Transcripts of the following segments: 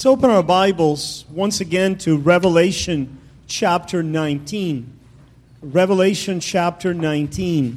Let's open our Bibles once again to Revelation chapter 19. Revelation chapter 19.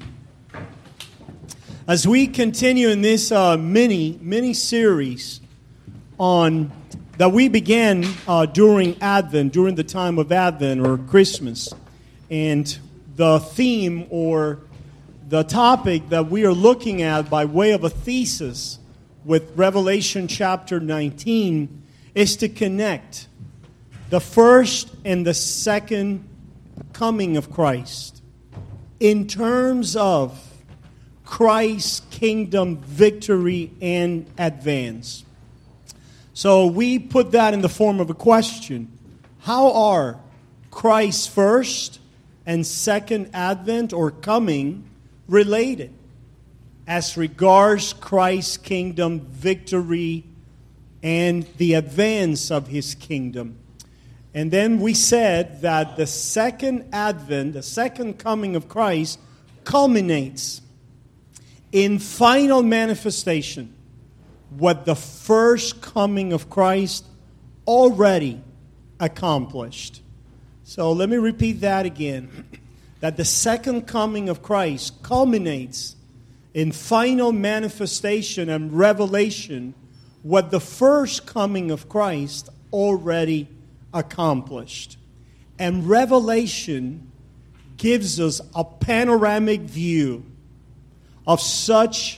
As we continue in this mini series on that we began during Advent, during the time of Advent or Christmas, and the theme or the topic that we are looking at by way of a thesis with Revelation chapter 19 is to connect the first and the second coming of Christ in terms of Christ's kingdom victory and advance. So we put that in the form of a question. How are Christ's first and second advent or coming related as regards Christ's kingdom victory and the advance of His kingdom? And then we said that the second advent, the second coming of Christ, culminates in final manifestation what the first coming of Christ already accomplished. So let me repeat that again. That the second coming of Christ culminates in final manifestation and revelation what the first coming of Christ already accomplished. And Revelation gives us a panoramic view of such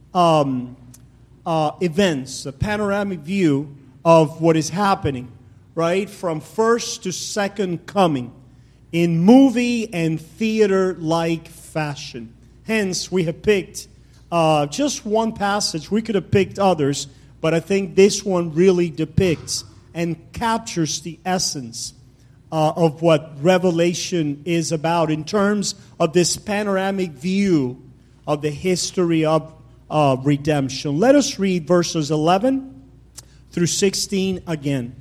events, a panoramic view of what is happening, right? From first to second coming in movie and theater-like fashion. Hence, we have picked just one passage. We could have picked others, but I think this one really depicts and captures the essence of what Revelation is about in terms of this panoramic view of the history of redemption. Let us read verses 11 through 16 again.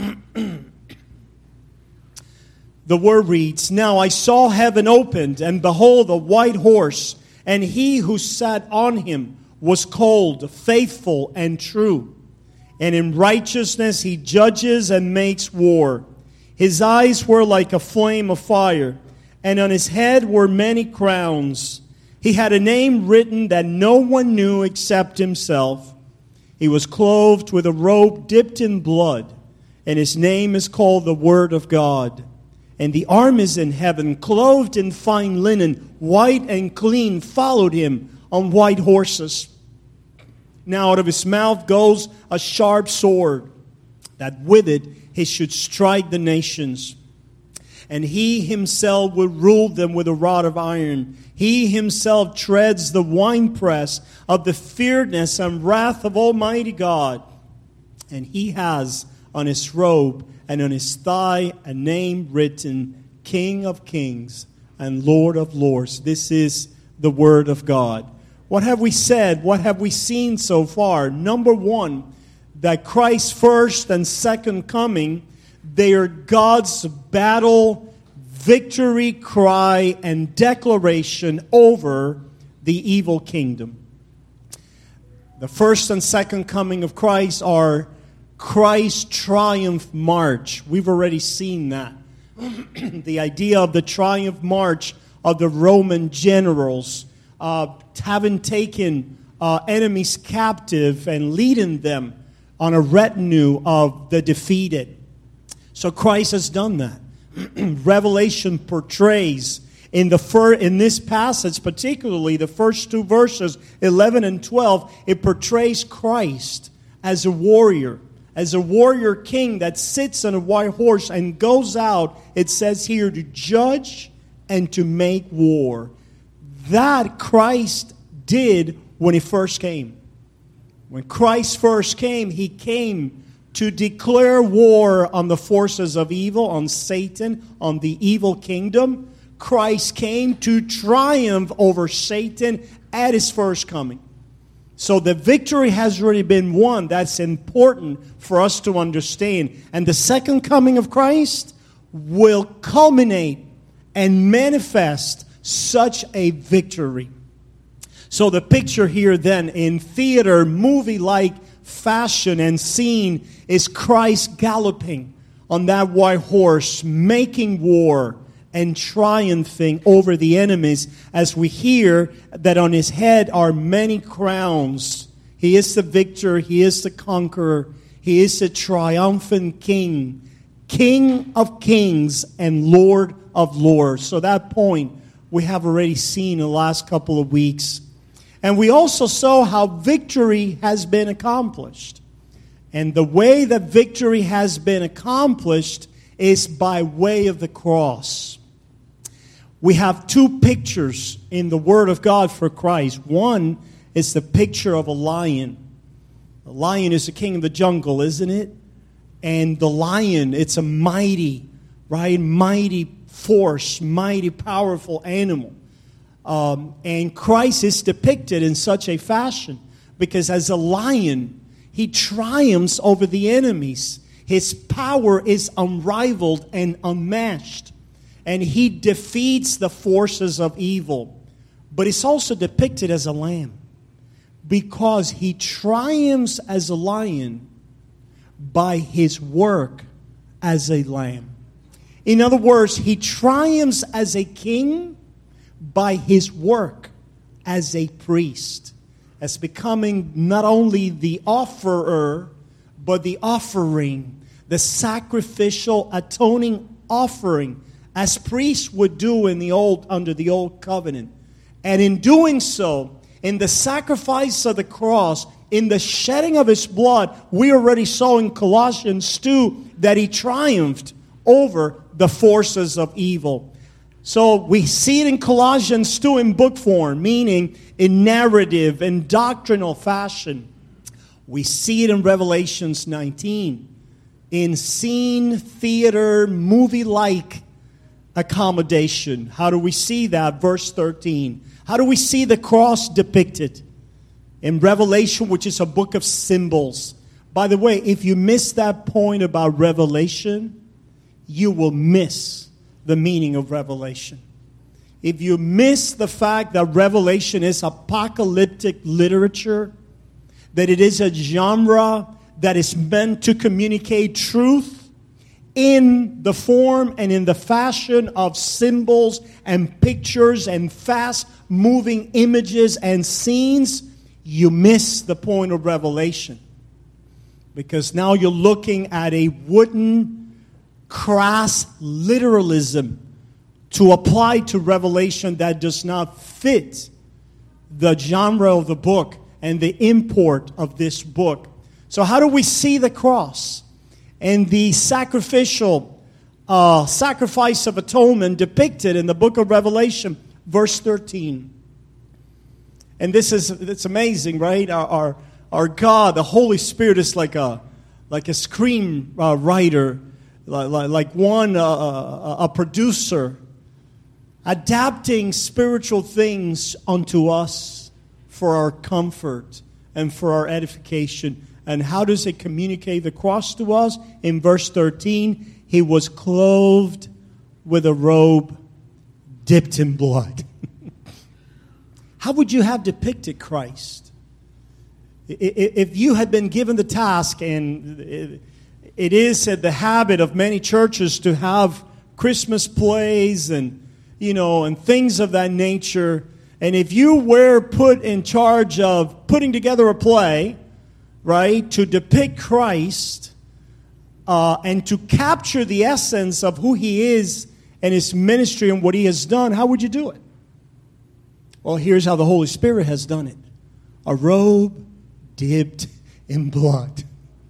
The word reads, "Now I saw heaven opened, and behold, a white horse, and he who sat on him was called Faithful and True. And in righteousness he judges and makes war. His eyes were like a flame of fire, and on his head were many crowns. He had a name written that no one knew except himself. He was clothed with a robe dipped in blood, and his name is called the Word of God. And the armies in heaven, clothed in fine linen, white and clean, followed him on white horses. Now out of his mouth goes a sharp sword, that with it he should strike the nations. And he himself will rule them with a rod of iron. He himself treads the winepress of the fierceness and wrath of Almighty God. And he has on his robe and on his thigh a name written, King of Kings and Lord of Lords." This is the Word of God. What have we said? What have we seen so far? Number one, that Christ's first and second coming, they are God's battle, victory cry, and declaration over the evil kingdom. The first and second coming of Christ are Christ's triumph march. We've already seen that. The idea of the triumph march of the Roman generals, having taken enemies captive and leading them on a retinue of the defeated. So Christ has done that. Revelation portrays in this passage, particularly the first two verses, 11 and 12, it portrays Christ as a warrior king that sits on a white horse and goes out, it says here, to judge and to make war. That Christ did when He first came. When Christ first came, He came to declare war on the forces of evil, on Satan, on the evil kingdom. Christ came to triumph over Satan at His first coming. So the victory has already been won. That's important for us to understand. And the second coming of Christ will culminate and manifest such a victory. So the picture here then in theater, movie-like fashion and scene is Christ galloping on that white horse, making war and triumphing over the enemies, as we hear that on his head are many crowns. He is the victor, he is the conqueror, he is the triumphant king, King of kings and Lord of lords. So that point we have already seen in the last couple of weeks. And we also saw how victory has been accomplished. And the way that victory has been accomplished is by way of the cross. We have two pictures in the Word of God for Christ. One is the picture of a lion. The lion is the king of the jungle, isn't it? And the lion, it's a mighty, right? Mighty force, mighty powerful animal. And Christ is depicted in such a fashion because as a lion, he triumphs over the enemies. His power is unrivaled and unmatched. And he defeats the forces of evil. But it's also depicted as a lamb because he triumphs as a lion by his work as a lamb. In other words, he triumphs as a king by his work as a priest, as becoming not only the offerer, but the offering, the sacrificial atoning offering, as priests would do under the old covenant. And in doing so, in the sacrifice of the cross, in the shedding of his blood, we already saw in Colossians 2 that he triumphed over the forces of evil. So we see it in Colossians 2 in book form, meaning in narrative and doctrinal fashion. We see it in Revelations 19 in scene, theater, movie-like accommodation. How do we see that? Verse 13. How do we see the cross depicted? In Revelation, which is a book of symbols. By the way, if you miss that point about Revelation, you will miss the meaning of Revelation. If you miss the fact that Revelation is apocalyptic literature, that it is a genre that is meant to communicate truth in the form and in the fashion of symbols and pictures and fast-moving images and scenes, you miss the point of Revelation. Because now you're looking at a wooden, crass literalism to apply to Revelation that does not fit the genre of the book and the import of this book. So how do we see the cross and the sacrificial sacrifice of atonement depicted in the book of Revelation, verse 13? And it's amazing, right? Our God, the Holy Spirit, is like a screen writer, like one a producer, adapting spiritual things unto us for our comfort and for our edification. And how does it communicate the cross to us? In verse 13, he was clothed with a robe dipped in blood. How would you have depicted Christ? If you had been given the task, and it is the habit of many churches to have Christmas plays and things of that nature, and if you were put in charge of putting together a play, right, to depict Christ and to capture the essence of who he is and his ministry and what he has done, how would you do it? Well, here's how the Holy Spirit has done it. A robe dipped in blood.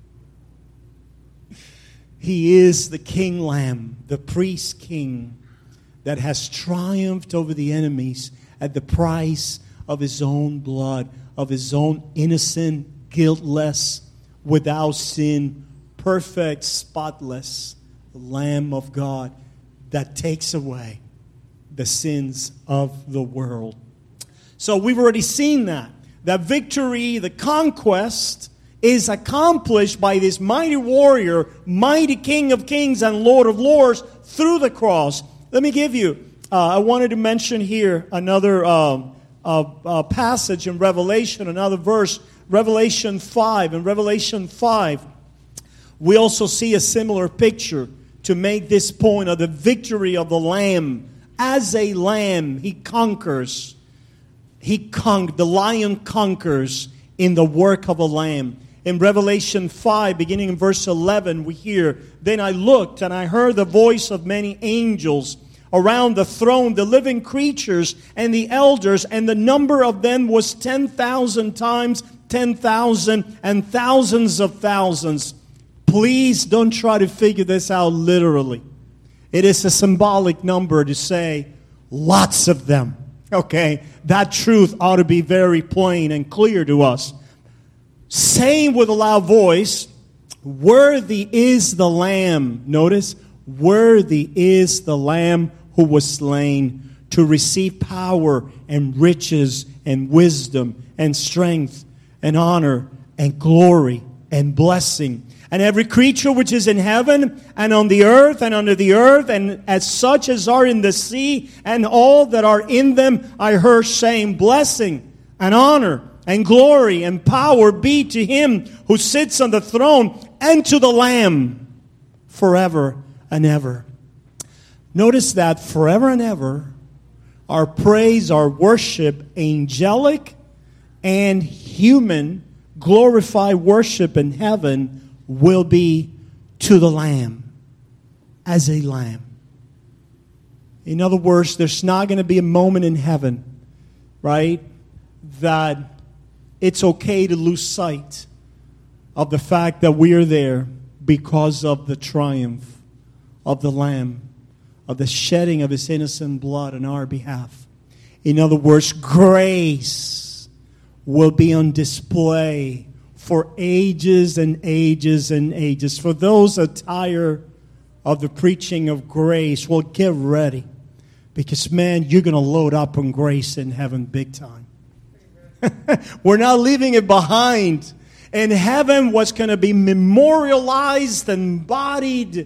He is the King Lamb, the priest king that has triumphed over the enemies at the price of his own blood, of his own innocent, guiltless, without sin, perfect, spotless Lamb of God that takes away the sins of the world. So we've already seen that victory, the conquest, is accomplished by this mighty warrior, mighty King of kings and Lord of lords through the cross. Let me give you, I wanted to mention here another passage in Revelation, another verse, Revelation 5. In Revelation 5, we also see a similar picture to make this point of the victory of the Lamb. As a lamb, he conquers. The lion conquers in the work of a lamb. In Revelation 5, beginning in verse 11, we hear, "Then I looked, and I heard the voice of many angels around the throne, the living creatures and the elders, and the number of them was 10,000 times 10,000 and thousands of thousands." Please don't try to figure this out literally. It is a symbolic number to say lots of them. Okay? That truth ought to be very plain and clear to us. Saying with a loud voice, "Worthy is the Lamb." Notice, worthy is the Lamb who was slain to receive power and riches and wisdom and strength and honor and glory and blessing. And every creature which is in heaven and on the earth and under the earth, and as such as are in the sea, and all that are in them, I heard saying, "Blessing and honor and glory and power be to him who sits on the throne and to the Lamb forever and ever." Notice that forever and ever, our praise, our worship, angelic and human, glorified worship in heaven will be to the Lamb, as a lamb. In other words, there's not going to be a moment in heaven, right, that it's okay to lose sight of the fact that we are there because of the triumph of the Lamb, of the shedding of his innocent blood on our behalf. In other words, grace will be on display for ages and ages and ages. For those that are tired of the preaching of grace, well, get ready. Because, man, you're going to load up on grace in heaven big time. We're not leaving it behind. In heaven, what's going to be memorialized, embodied,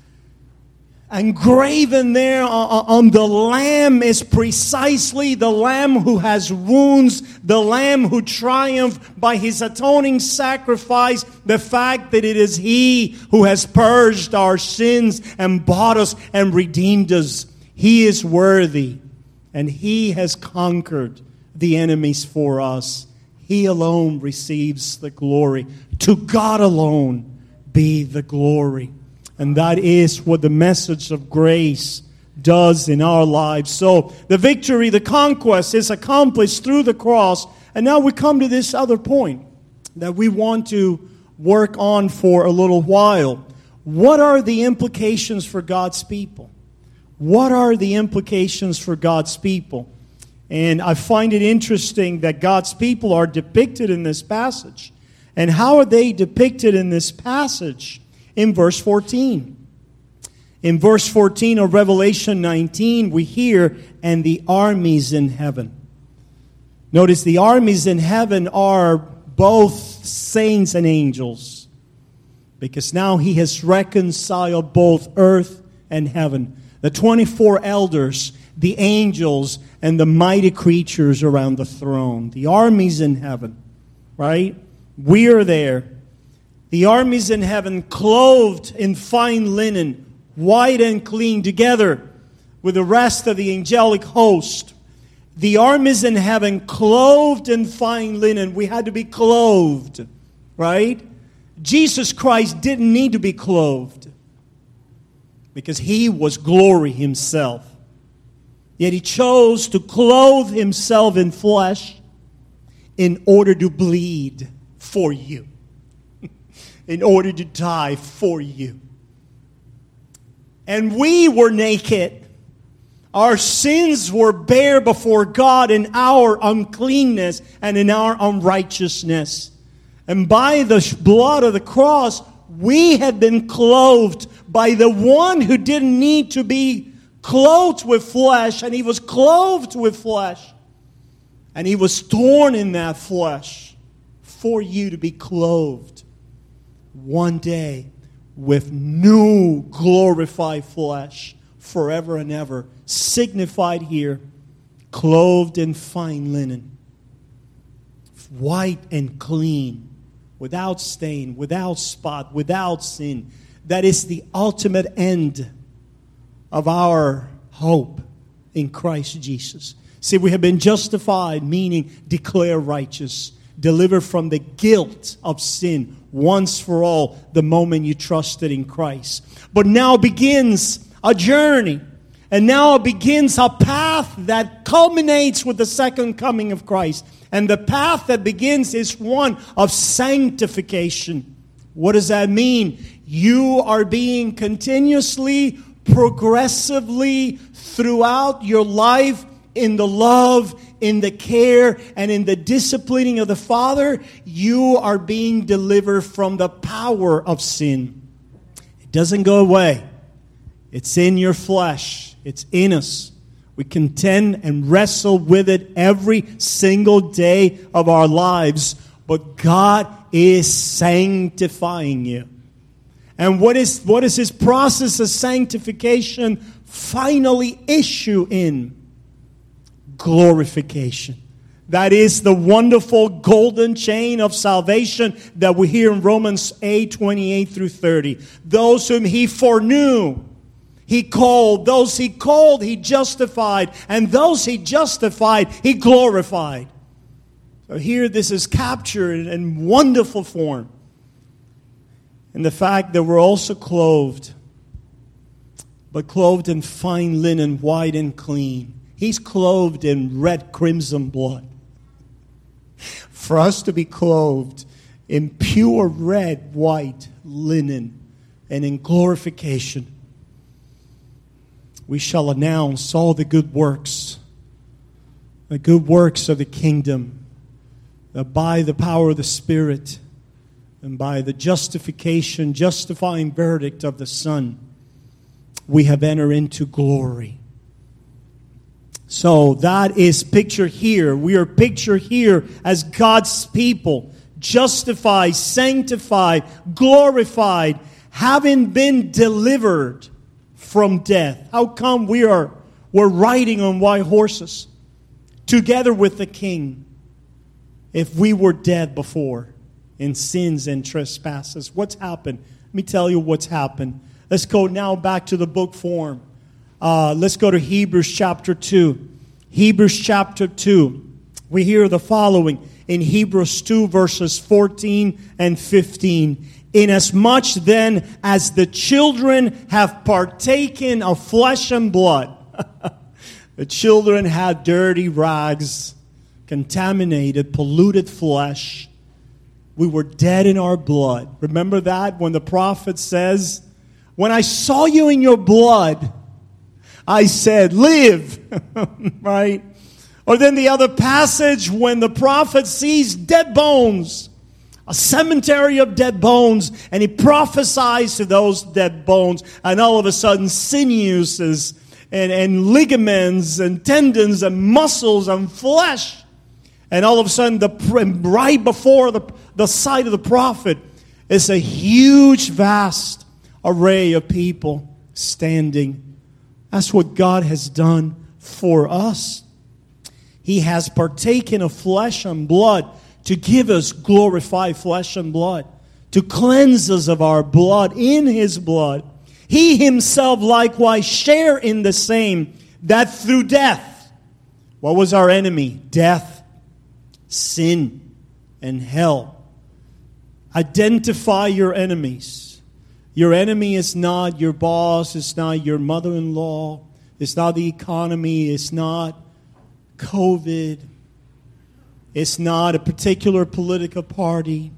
and graven there on the Lamb is precisely the Lamb who has wounds, the Lamb who triumphed by his atoning sacrifice, the fact that it is he who has purged our sins and bought us and redeemed us. He is worthy, and he has conquered the enemies for us. He alone receives the glory. To God alone be the glory. And that is what the message of grace does in our lives. So the victory, the conquest is accomplished through the cross. And now we come to this other point that we want to work on for a little while. What are the implications for God's people? What are the implications for God's people? And I find it interesting that God's people are depicted in this passage. And how are they depicted in this passage? In verse 14. In verse 14 of Revelation 19, we hear, "And the armies in heaven." Notice the armies in heaven are both saints and angels. Because now he has reconciled both earth and heaven. The 24 elders, the angels, and the mighty creatures around the throne. The armies in heaven, right? We are there. The armies in heaven, clothed in fine linen, white and clean, together with the rest of the angelic host. The armies in heaven, clothed in fine linen. We had to be clothed, right? Jesus Christ didn't need to be clothed because he was glory himself. Yet he chose to clothe himself in flesh in order to bleed for you. In order to die for you. And we were naked. Our sins were bare before God in our uncleanness and in our unrighteousness. And by the blood of the cross, we have been clothed by the one who didn't need to be clothed with flesh, and he was clothed with flesh. And he was torn in that flesh for you to be clothed one day with new glorified flesh forever and ever, signified here, clothed in fine linen. white and clean, without stain, without spot, without sin. That is the ultimate end of our hope in Christ Jesus. See, we have been justified, meaning declared righteous, delivered from the guilt of sin once for all the moment you trusted in Christ. But now begins a journey, and now begins a path that culminates with the second coming of Christ. And the path that begins is one of sanctification. What does that mean? You are being continuously, progressively, throughout your life, in the love, in the care, and in the disciplining of the Father, you are being delivered from the power of sin. It doesn't go away. It's in your flesh. It's in us. We contend and wrestle with it every single day of our lives. But God is sanctifying you. And what is His process of sanctification finally issue in? Glorification. That is the wonderful golden chain of salvation that we hear in Romans 8:28 through 30. Those whom He foreknew, He called. Those He called, He justified. And those He justified, He glorified. So here this is captured in wonderful form. And the fact that we're also clothed, but clothed in fine linen, white and clean. He's clothed in red crimson blood. For us to be clothed in pure red, white linen and in glorification, we shall announce all the good works of the kingdom, that by the power of the Spirit and by the justifying verdict of the Son, we have entered into glory. So that is pictured here. We are pictured here as God's people, justified, sanctified, glorified, having been delivered from death. How come we're riding on white horses together with the King if we were dead before in sins and trespasses? What's happened? Let me tell you what's happened. Let's go now back to the book form. Let's go to Hebrews chapter 2. Hebrews chapter 2. We hear the following in Hebrews 2 verses 14 and 15. Inasmuch then as the children have partaken of flesh and blood. The children had dirty rags, contaminated, polluted flesh. We were dead in our blood. Remember that when the prophet says, when I saw you in your blood, I said, live. Right? Or then the other passage when the prophet sees dead bones, a cemetery of dead bones, and he prophesies to those dead bones, and all of a sudden sinews and ligaments and tendons and muscles and flesh. And all of a sudden, right before the sight of the prophet is a huge, vast array of people standing. That's what God has done for us. He has partaken of flesh and blood to give us glorified flesh and blood, to cleanse us of our blood in His blood. He Himself likewise shared in the same, that through death. What was our enemy? Death, sin, and hell. Identify your enemies. Your enemy is not your boss, it's not your mother-in-law, it's not the economy, it's not COVID, it's not a particular political party.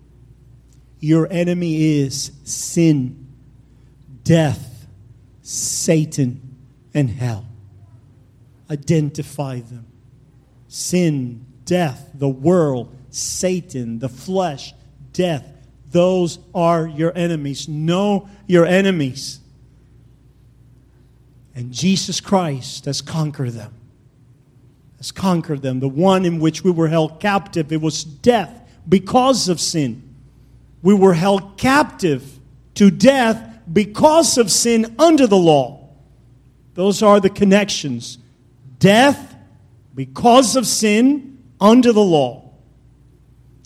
Your enemy is sin, death, Satan, and hell. Identify them. Sin, death, the world, Satan, the flesh, death. Those are your enemies. Know your enemies. And Jesus Christ has conquered them. Has conquered them. The one in which we were held captive, it was death because of sin. We were held captive to death because of sin under the law. Those are the connections. Death because of sin under the law.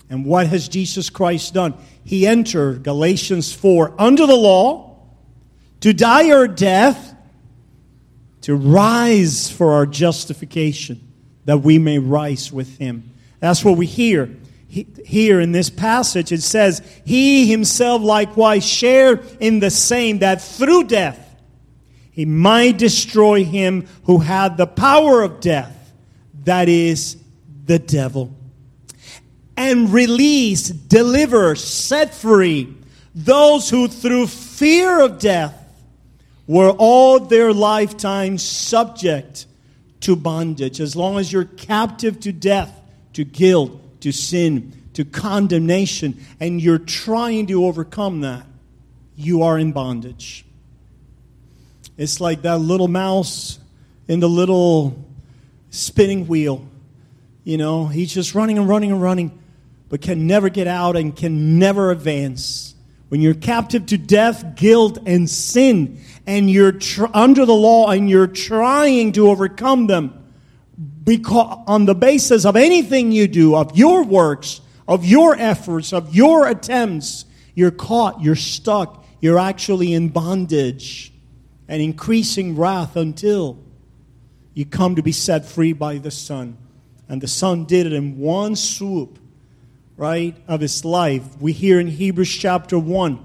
And what has Jesus Christ done? He entered, Galatians 4, under the law, to die our death, to rise for our justification, that we may rise with Him. That's what we hear. Here in this passage, it says, He Himself likewise shared in the same, that through death He might destroy him who had the power of death, that is, the devil, and release, deliver, set free those who through fear of death were all their lifetime subject to bondage. As long as you're captive to death, to guilt, to sin, to condemnation, and you're trying to overcome that, you are in bondage. It's like that little mouse in the little spinning wheel. You know, he's just running and running and running, but can never get out and can never advance. When you're captive to death, guilt, and sin, and you're under the law and you're trying to overcome them, because on the basis of anything you do, of your works, of your efforts, of your attempts, you're caught, you're stuck, you're actually in bondage and increasing wrath until you come to be set free by the Son. And the Son did it in one swoop, right, of His life. We hear in Hebrews chapter 1,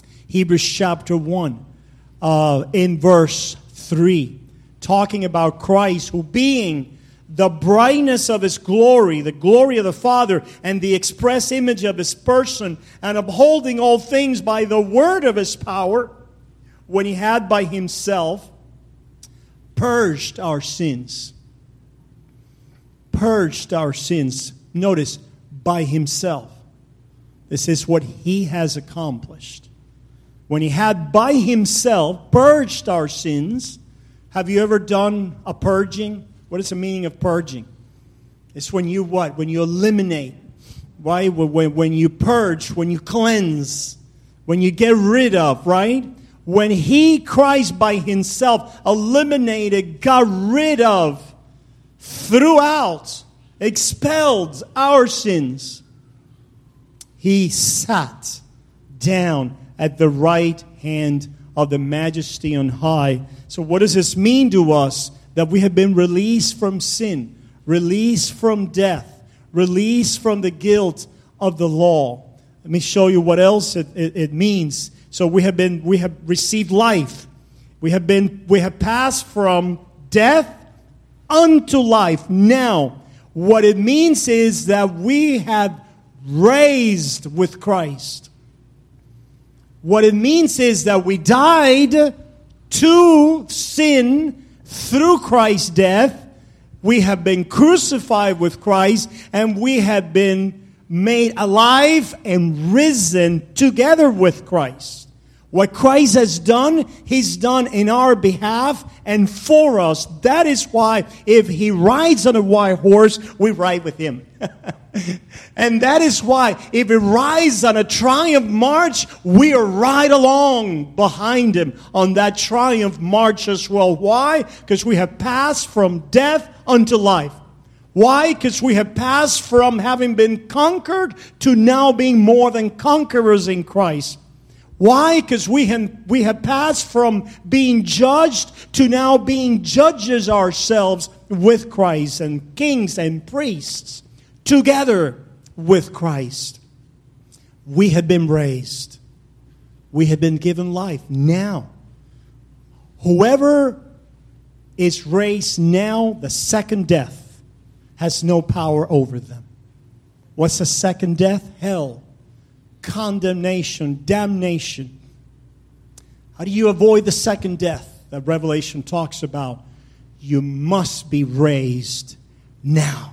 in verse 3, talking about Christ, who being the brightness of His glory, the glory of the Father, and the express image of His person, and upholding all things by the word of His power, when He had by Himself purged our sins. Purged our sins. Notice, by Himself. This is what He has accomplished. When He had by Himself purged our sins. Have you ever done a purging? What is the meaning of purging? It's when you what? When you eliminate. Right? When you purge, when you cleanse, when you get rid of, right? When He, Christ by Himself, eliminated, got rid of, threw out, expelled our sins, He sat down at the right hand of the Majesty on high. So what does this mean to us? That we have been released from sin, released from death, released from the guilt of the law. Let me show you what else it means. So we have received life. We have passed from death unto life. Now, what it means is that we have raised with Christ. What it means is that we died to sin through Christ's death. We have been crucified with Christ, and we have been made alive and risen together with Christ. What Christ has done, He's done in our behalf and for us. That is why if He rides on a white horse, we ride with Him. And that is why if He rides on a triumph march, we are right along behind Him on that triumph march as well. Why? Because we have passed from death unto life. Why? Because we have passed from having been conquered to now being more than conquerors in Christ. Why? Because we have passed from being judged to now being judges ourselves with Christ, and kings and priests together with Christ. We have been raised. We have been given life. Now, whoever is raised now, the second death has no power over them. What's the second death? Hell. Condemnation, damnation. How do you avoid the second death that Revelation talks about? You must be raised now.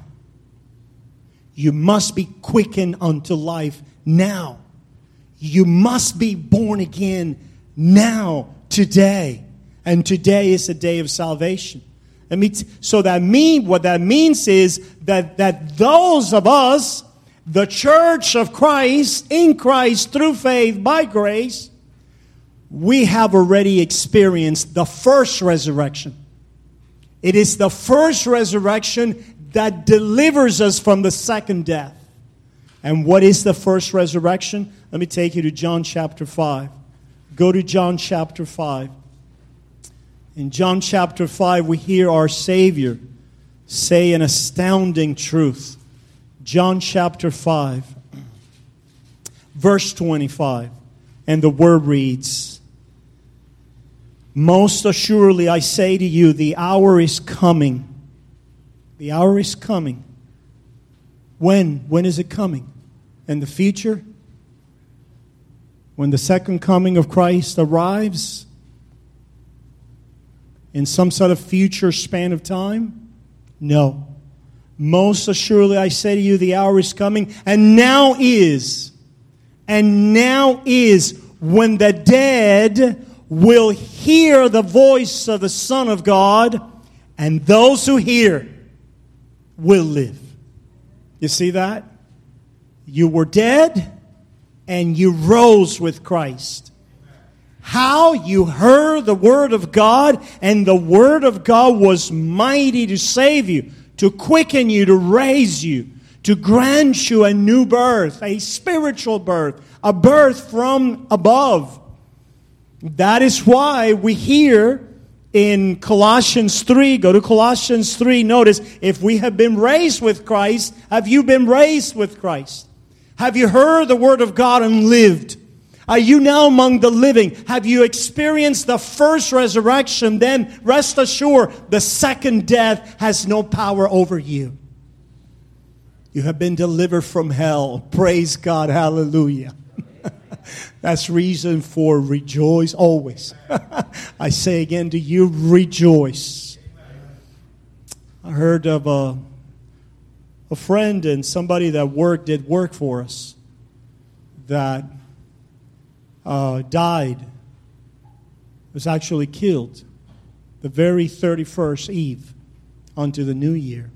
You must be quickened unto life now. You must be born again now, today. And today is the day of salvation. What that means is that those of us, the church of Christ, in Christ, through faith, by grace, we have already experienced the first resurrection. It is the first resurrection that delivers us from the second death. And what is the first resurrection? Let me take you to John chapter 5. Go to John chapter 5. In John chapter 5, we hear our Savior say an astounding truth. John chapter 5, verse 25. And the word reads, "Most assuredly I say to you, the hour is coming." The hour is coming. When? When is it coming? In the future? When the second coming of Christ arrives? In some sort of future span of time? No. Most assuredly I say to you, the hour is coming, and now is when the dead will hear the voice of the Son of God, and those who hear will live. You see that? You were dead, and you rose with Christ. How? You heard the Word of God, and the Word of God was mighty to save you, to quicken you, to raise you, to grant you a new birth, a spiritual birth, a birth from above. That is why we hear in Colossians 3, go to Colossians 3, notice, if we have been raised with Christ, have you been raised with Christ? Have you heard the Word of God and lived? Are you now among the living? Have you experienced the first resurrection? Then rest assured, the second death has no power over you. You have been delivered from hell. Praise God. Hallelujah. That's reason for rejoice always. I say again to you, rejoice. I heard of a friend and somebody that did work for us that died, was actually killed the very 31st eve onto the new year.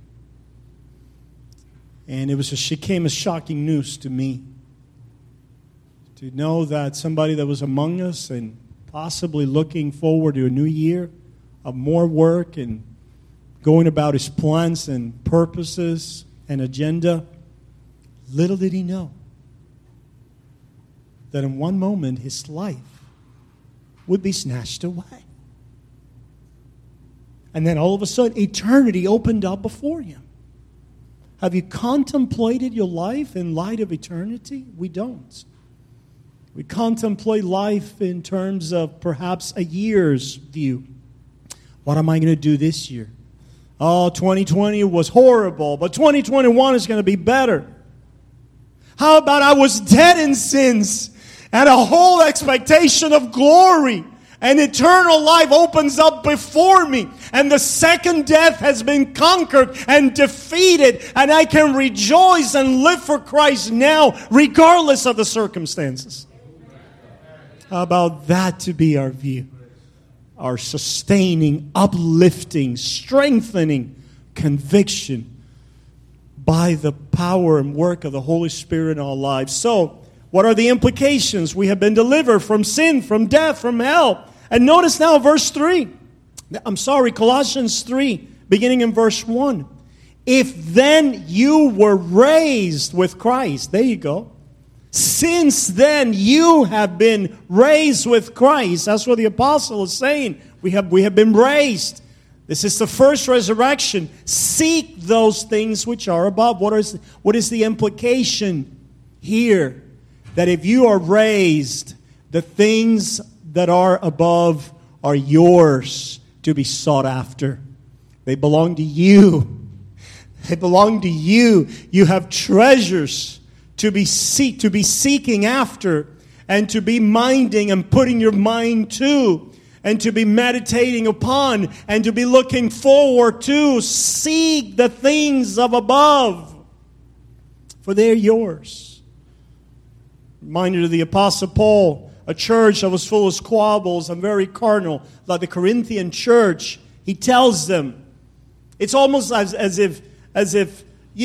And it came as shocking news to me to know that somebody that was among us and possibly looking forward to a new year of more work and going about his plans and purposes and agenda, little did he know that in one moment his life would be snatched away. And then all of a sudden, eternity opened up before him. Have you contemplated your life in light of eternity? We don't. We contemplate life in terms of perhaps a year's view. What am I going to do this year? Oh, 2020 was horrible, but 2021 is going to be better. How about I was dead in sins and a whole expectation of glory and eternal life opens up before me and the second death has been conquered and defeated and I can rejoice and live for Christ now regardless of the circumstances. How about that to be our view? Our sustaining, uplifting, strengthening conviction by the power and work of the Holy Spirit in our lives. So, what are the implications? We have been delivered from sin, from death, from hell. And notice now verse 3. Colossians 3, beginning in verse 1. If then you were raised with Christ. There you go. Since then you have been raised with Christ. That's what the apostle is saying. We have been raised. This is the first resurrection. Seek those things which are above. What is the implication here? That if you are raised, the things that are above are yours to be sought after. They belong to you. They belong to you. You have treasures to be seeking after and to be minding and putting your mind to and to be meditating upon and to be looking forward to. Seek the things of above, for they're yours. Reminded of the Apostle Paul, a church that was full of squabbles and very carnal, like the Corinthian church. He tells them, it's almost as if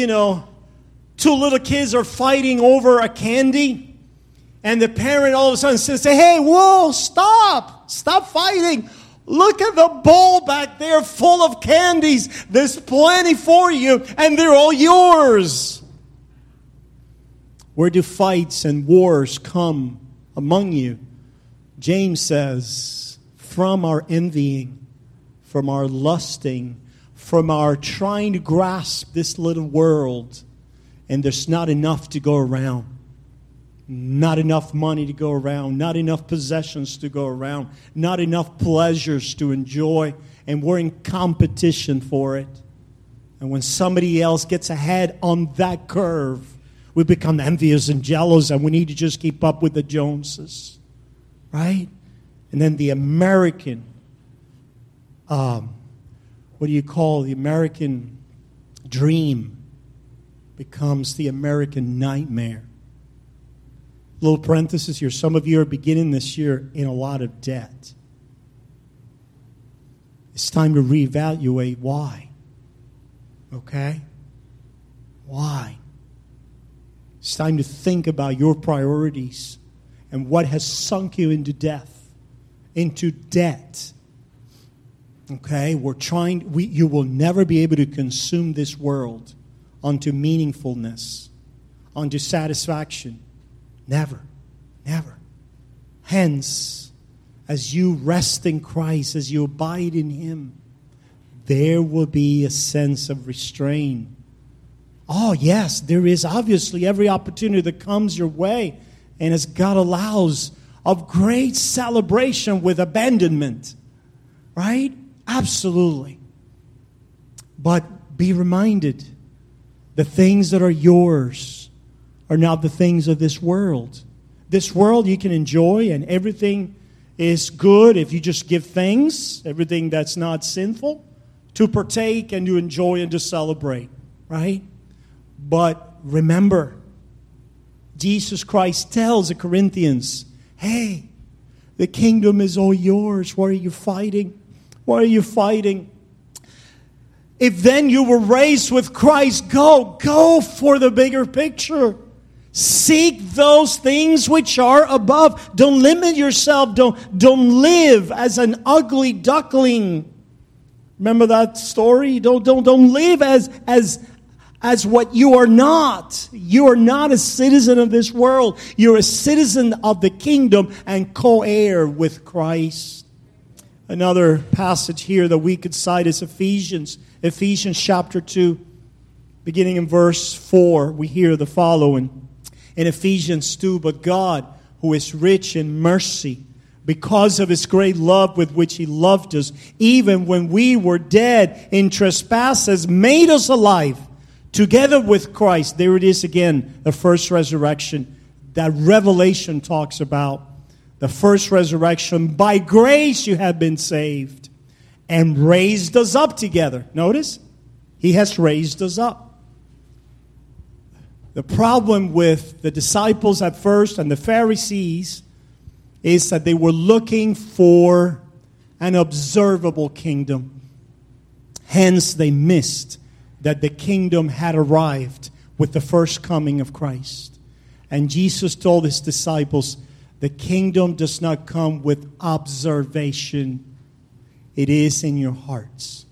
two little kids are fighting over a candy, and the parent all of a sudden says, hey, whoa, stop fighting. Look at the bowl back there full of candies. There's plenty for you, and they're all yours. Where do fights and wars come among you? James says, from our envying, from our lusting, from our trying to grasp this little world, and there's not enough to go around. Not enough money to go around, not enough possessions to go around, not enough pleasures to enjoy, and we're in competition for it. And when somebody else gets ahead on that curve, we become envious and jealous, and we need to just keep up with the Joneses. Right? And then the American, what do you call the American dream becomes the American nightmare. Little parenthesis here. Some of you are beginning this year in a lot of debt. It's time to reevaluate why. Okay? Why? It's time to think about your priorities and what has sunk you into debt. Okay? You will never be able to consume this world unto meaningfulness, unto satisfaction. Never. Never. Hence, as you rest in Christ, as you abide in Him, there will be a sense of restraint. Oh, yes, there is obviously every opportunity that comes your way, and as God allows, of great celebration with abandonment. Right? Absolutely. But be reminded, the things that are yours are not the things of this world. This world you can enjoy, and everything is good if you just give thanks, everything that's not sinful, to partake and to enjoy and to celebrate, right? But remember, Jesus Christ tells the Corinthians, hey, the kingdom is all yours. Why are you fighting? Why are you fighting? If then you were raised with Christ, go for the bigger picture. Seek those things which are above. Don't limit yourself. Don't live as an ugly duckling. Remember that story? Don't live as what you are not. You are not a citizen of this world. You're a citizen of the kingdom and co-heir with Christ. Another passage here that we could cite is Ephesians chapter 2, beginning in verse 4. We hear the following. In Ephesians 2, but God, who is rich in mercy, because of His great love with which He loved us, even when we were dead in trespasses, made us alive together with Christ. There it is again, the first resurrection that Revelation talks about. The first resurrection. By grace you have been saved, and raised us up together. Notice, He has raised us up. The problem with the disciples at first and the Pharisees is that they were looking for an observable kingdom. Hence, they missed that the kingdom had arrived with the first coming of Christ. And Jesus told His disciples, the kingdom does not come with observation. It is in your hearts.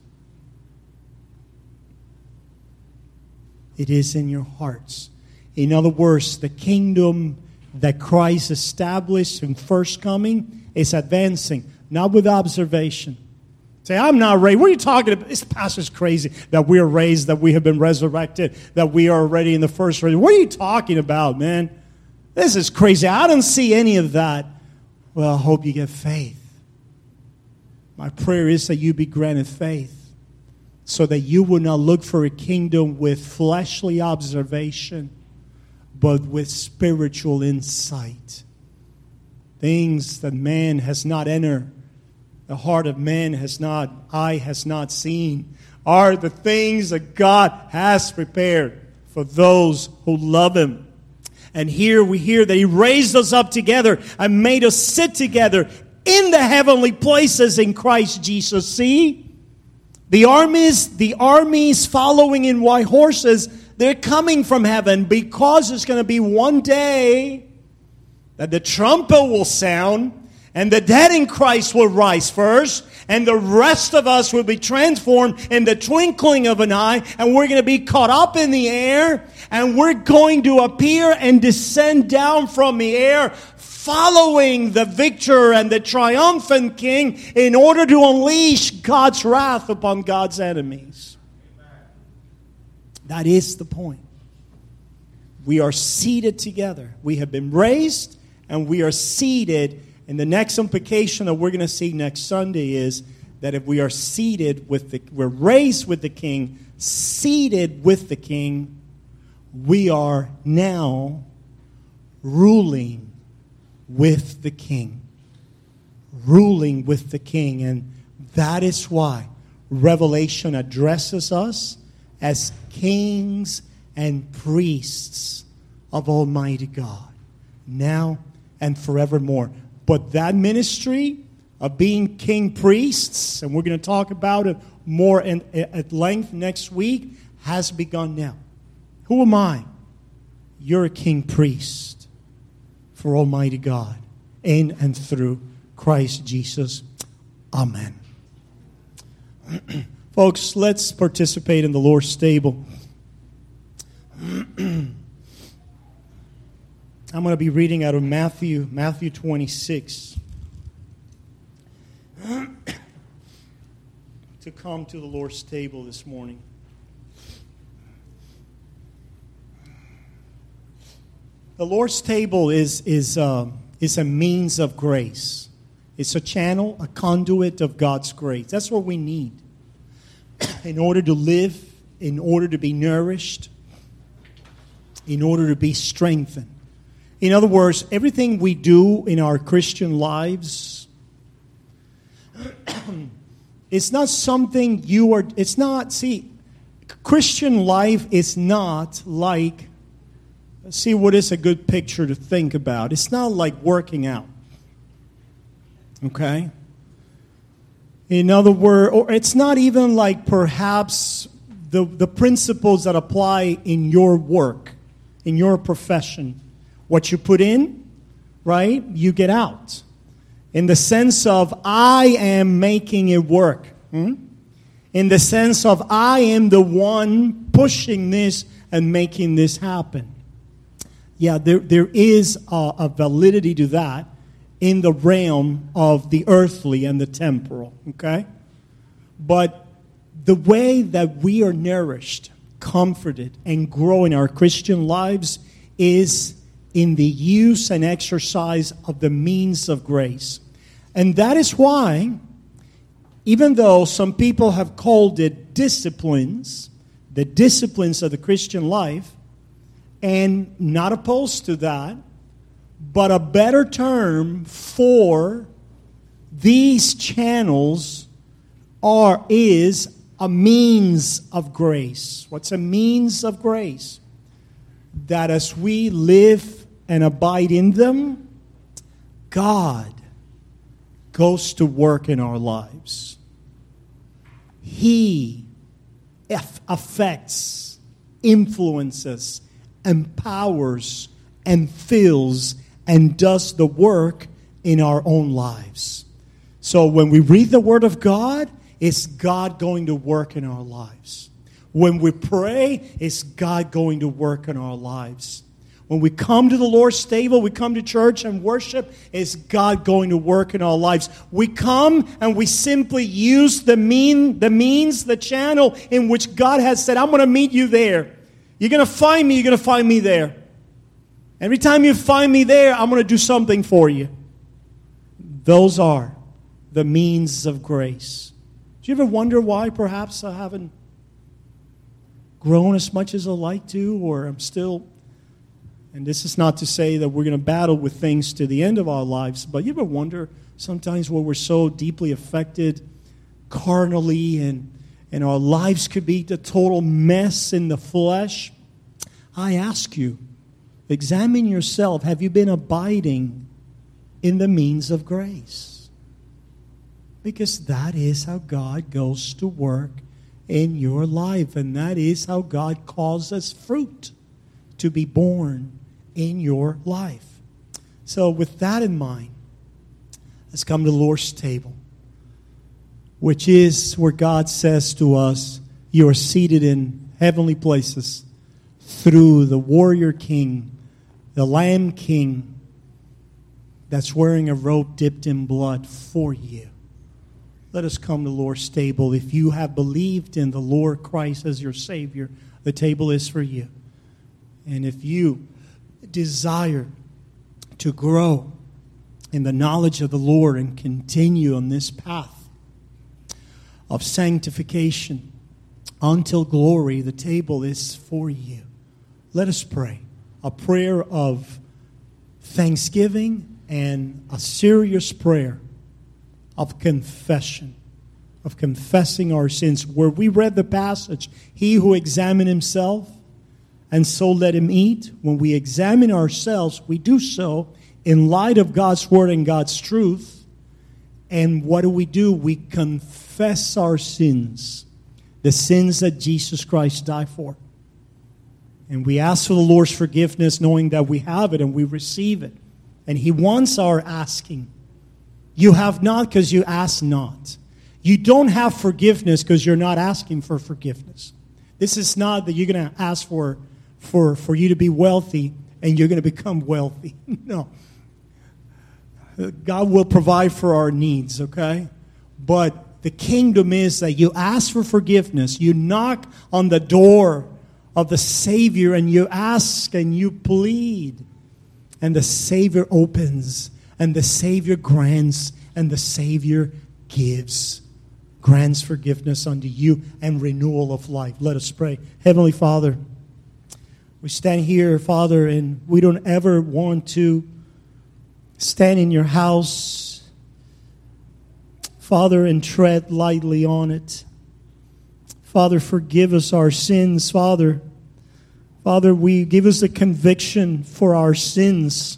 It is in your hearts. In other words, the kingdom that Christ established in first coming is advancing, not with observation. Say, I'm not raised. What are you talking about? This pastor's crazy that we are raised, that we have been resurrected, that we are already in the first resurrection. What are you talking about, man? This is crazy. I don't see any of that. Well, I hope you get faith. My prayer is that you be granted faith so that you will not look for a kingdom with fleshly observation, but with spiritual insight. Things that man has not entered, the heart of man has not, eye has not seen, are the things that God has prepared for those who love Him. And here we hear that He raised us up together and made us sit together in the heavenly places in Christ Jesus. See? The armies following in white horses, they're coming from heaven because there's going to be one day that the trumpet will sound And the dead in Christ will rise first, and the rest of us will be transformed in the twinkling of an eye, and we're going to be caught up in the air, and we're going to appear and descend down from the air, following the victor and the triumphant King in order to unleash God's wrath upon God's enemies. That is the point. We are seated together. We have been raised, and we are seated. And the next implication that we're going to see next Sunday is that if we are seated we're raised with the King, seated with the King, we are now ruling with the King. Ruling with the King. And that is why Revelation addresses us as kings and priests of Almighty God, now and forevermore. But that ministry of being king priests, and we're going to talk about it more at length next week, has begun now. Who am I? You're a king priest for Almighty God in and through Christ Jesus. Amen. Folks, let's participate in the Lord's table. I'm going to be reading out of Matthew 26. To come to the Lord's table this morning. The Lord's table is a means of grace. It's a channel, a conduit of God's grace. That's what we need in order to live, in order to be nourished, in order to be strengthened. In other words, everything we do in our Christian lives, it's not something Christian life is not like, see what is a good picture to think about. It's not like working out. Okay? In other words, or it's not even like perhaps the principles that apply in your work, in your profession. What you put in, right, you get out. In the sense of, I am making it work. In the sense of, I am the one pushing this and making this happen. Yeah, there is a validity to that in the realm of the earthly and the temporal, okay? But the way that we are nourished, comforted, and grow in our Christian lives is in the use and exercise of the means of grace. And that is why, even though some people have called it disciplines, the disciplines of the Christian life, and not opposed to that, but a better term for these channels is a means of grace. What's a means of grace? That as we live and abide in them, God goes to work in our lives. He affects, influences, empowers, and fills and does the work in our own lives. So when we read the Word of God, it's God going to work in our lives. When we pray, it's God going to work in our lives. When we come to the Lord's table, we come to church and worship, it's God going to work in our lives. We come and we simply use the means, the channel in which God has said, I'm going to meet you there. You're going to find me there. Every time you find me there, I'm going to do something for you. Those are the means of grace. Do you ever wonder why perhaps I haven't grown as much as I'd like to, or I'm still... And this is not to say that we're going to battle with things to the end of our lives, but you ever wonder sometimes where we're so deeply affected carnally and our lives could be the total mess in the flesh? I ask you, examine yourself. Have you been abiding in the means of grace? Because that is how God goes to work in your life, and that is how God causes fruit to be born in your life. So with that in mind, Let's come to the Lord's table, which is where God says to us, you are seated in heavenly places through the warrior king, the Lamb King, that's wearing a robe dipped in blood for you. Let us come to the Lord's table. If you have believed in the Lord Christ as your Savior, the table is for you. And if you desire to grow in the knowledge of the Lord and continue on this path of sanctification until glory, the table is for you. Let us pray a prayer of thanksgiving and a serious prayer of confession, of confessing our sins. Where we read the passage, he who examined himself, and so let him eat. When we examine ourselves, we do so in light of God's word and God's truth. And what do? We confess our sins, the sins that Jesus Christ died for. And we ask for the Lord's forgiveness, knowing that we have it and we receive it. And he wants our asking. You have not because you ask not. You don't have forgiveness because you're not asking for forgiveness. This is not that you're going to ask for you to be wealthy and you're going to become wealthy. No. God will provide for our needs, okay? But the kingdom is that you ask for forgiveness. You knock on the door of the Savior and you ask and you plead. And the Savior opens. And the Savior grants, and the Savior gives. Grants forgiveness unto you and renewal of life. Let us pray. Heavenly Father, we stand here, Father, and we don't ever want to stand in your house, Father, and tread lightly on it. Father, forgive us our sins, Father. Father, we give us the conviction for our sins.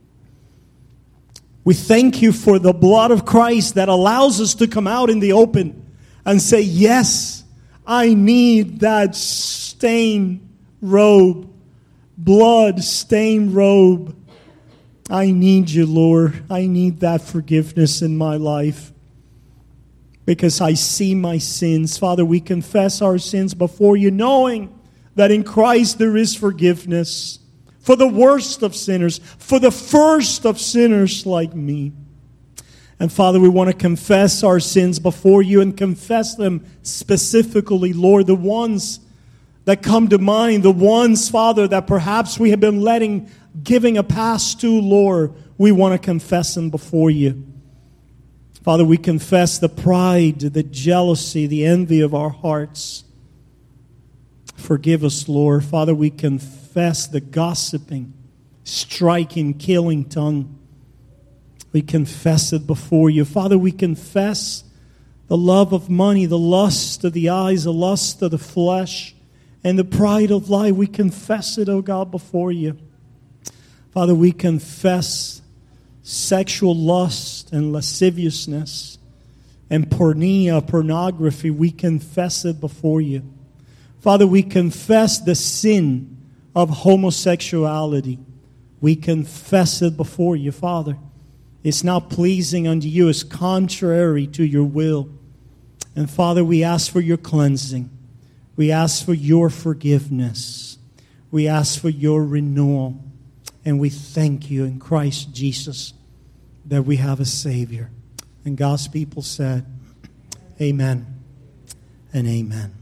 We thank you for the blood of Christ that allows us to come out in the open and say, yes, I need that stained robe, blood-stained robe. I need you, Lord. I need that forgiveness in my life because I see my sins. Father, we confess our sins before you, knowing that in Christ there is forgiveness. For the worst of sinners, for the first of sinners like me. And Father, we want to confess our sins before you and confess them specifically, Lord, the ones that come to mind, the ones, Father, that perhaps we have been giving a pass to, Lord, we want to confess them before you. Father, we confess the pride, the jealousy, the envy of our hearts. Forgive us, Lord. Father, we confess the gossiping, striking, killing tongue. We confess it before you. Father, we confess the love of money, the lust of the eyes, the lust of the flesh, and the pride of life. We confess it, oh God, before you. Father, we confess sexual lust and lasciviousness and pornography. We confess it before you. Father, we confess the sin of homosexuality. We confess it before you, Father. It's not pleasing unto you. It's contrary to your will. And Father, we ask for your cleansing. We ask for your forgiveness. We ask for your renewal. And we thank you in Christ Jesus that we have a Savior. And God's people said, amen and amen.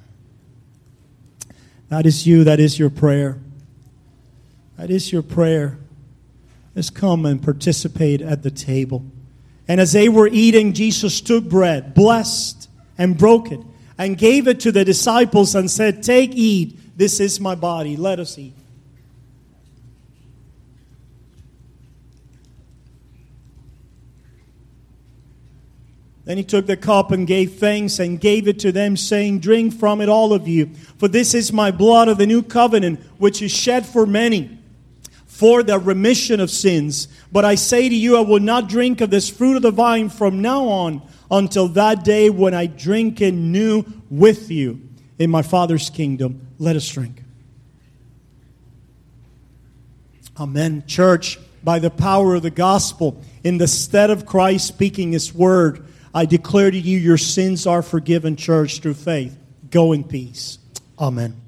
That is you. That is your prayer. That is your prayer. Let's come and participate at the table. And as they were eating, Jesus took bread, blessed and broke it, and gave it to the disciples and said, take, eat. This is my body. Let us eat. Then he took the cup and gave thanks and gave it to them, saying, drink from it, all of you. For this is my blood of the new covenant, which is shed for many, for the remission of sins. But I say to you, I will not drink of this fruit of the vine from now on, until that day when I drink it new with you in my Father's kingdom. Let us drink. Amen. Church, by the power of the gospel, in the stead of Christ speaking His word, I declare to you, your sins are forgiven, church, through faith. Go in peace. Amen.